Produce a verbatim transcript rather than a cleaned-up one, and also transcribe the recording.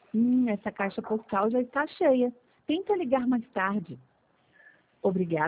Hum, essa caixa postal já está cheia. Tenta ligar mais tarde. Obrigada